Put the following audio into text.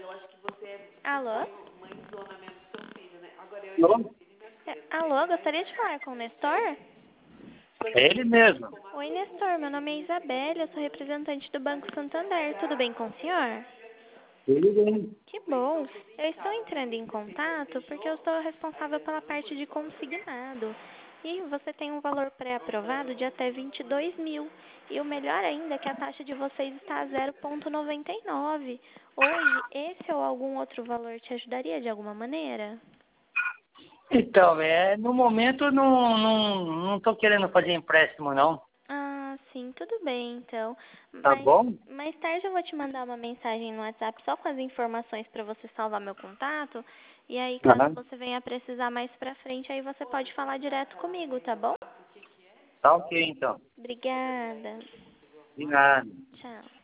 Alô? Alô? Alô, gostaria de falar com o Nestor? É ele mesmo. Oi, Nestor, meu nome é Isabelle, eu sou representante do Banco Santander. Tudo bem com o senhor? Tudo bem. Que bom. Eu estou entrando em contato porque eu sou responsável pela parte de consignado. E você tem um valor pré-aprovado de até 22 mil. E o melhor ainda é que a taxa de vocês está a 0,99. Hoje, esse ou algum outro valor te ajudaria de alguma maneira? Então, no momento não estou querendo fazer empréstimo, não. Ah, sim, tudo bem, então. Tá Mas bom? mais tarde eu vou te mandar uma mensagem no WhatsApp só com as informações para você salvar meu contato. E aí, caso Aham. você venha precisar mais pra frente, aí você pode falar direto comigo, tá bom? Tá ok, então. Obrigada. De nada. Tchau.